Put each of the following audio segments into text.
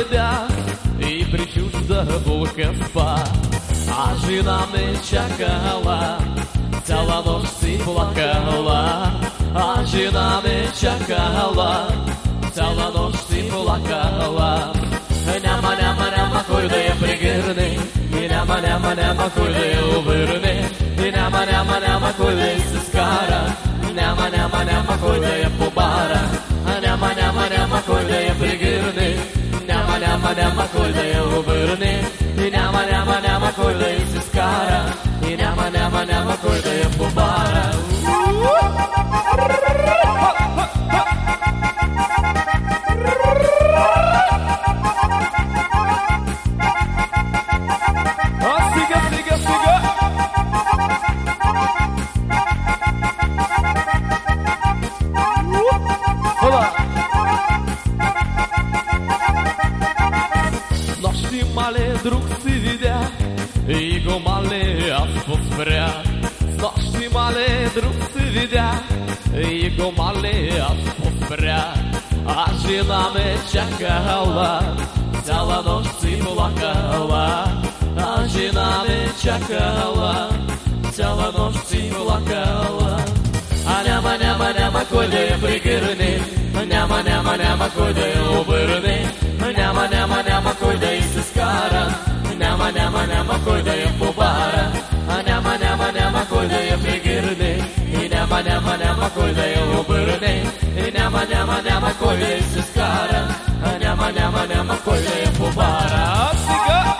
бях и при чужда булка спа. А жена ме чакала, цяла нощ си плакала. А жена ме чакала, цяла нощ си плакала. Няма кой да я прегърне, и няма кой да я обърне, и няма кой да я се скара, няма кой да я побара, няма кой да я прегърне, няма кой да я обърне, и няма кой да я се скара, и няма кой да я побара. Друг си видя и го мале аз поспря. С нощи мале друг си видя и го мале аз поспря. А жена ме чакала, цяла нощ си плакала. А жена ме чакала, цяла нощ си плакала. А няма кой да я прегърне, няма кой да я обърне, няма кой да й се скара, няма кой да я побара, няма кой да я прегърне, и няма кой да я обърне, и няма кой да й се скара, няма кой да я побара. Сега!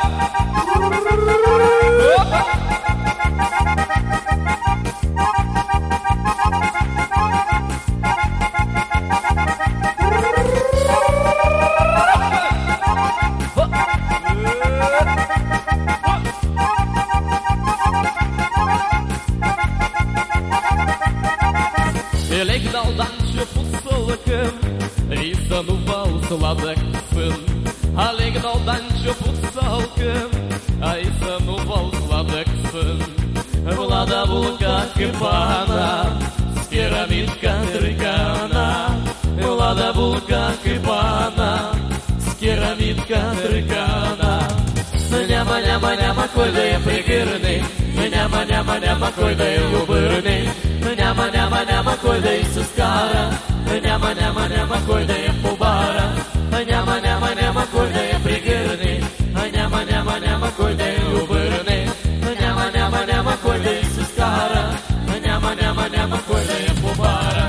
Е легнал Данчо под сълъка и сънувал сладък сън. А легнал Данчо под сълъка, а и сънувал сладък сън. Млада булка кипана, с керамидка трикана. Млада булка кипана, с керамидка трикана. Няма кой да я прегърне, няма кой да я обърне, няма кой да й се скара, няма кой да я побара, няма кой да я прегърне, няма кой да я обърне, няма кой да й се скара, няма кой да я побара.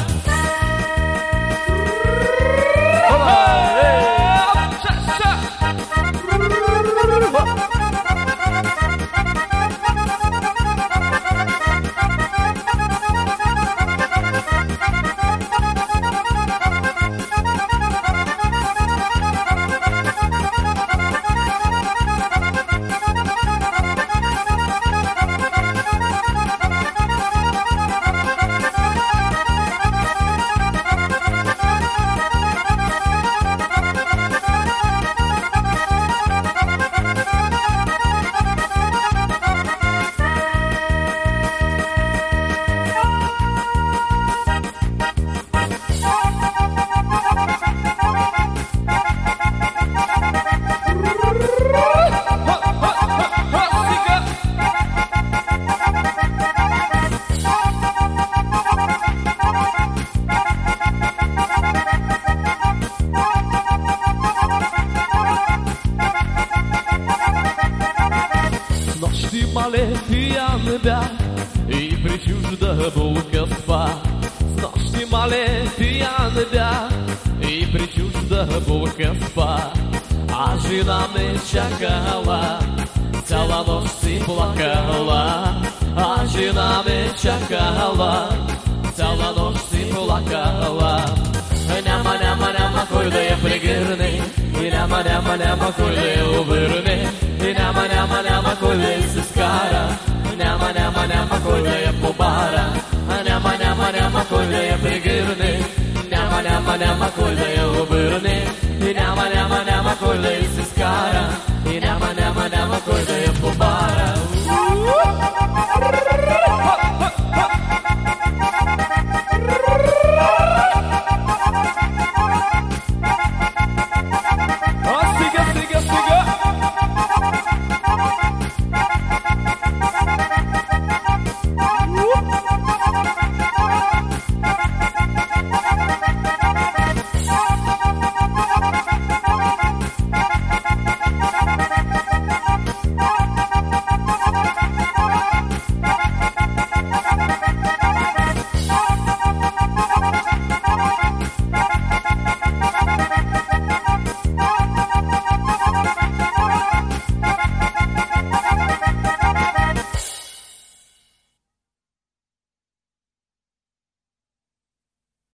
Мале пиян бях и при чужда булка спа. С нощи мале пиян бях и при чужда булка спа. А жена ме чакала, цяла нощ си плакала. А жена ме чакала, цяла нощ си плакала. Няма кой да я прегърне, и няма кой да я обърне, и няма кой да я се скара, няма кой да я побара, няма кой да я прегърне, няма кой да я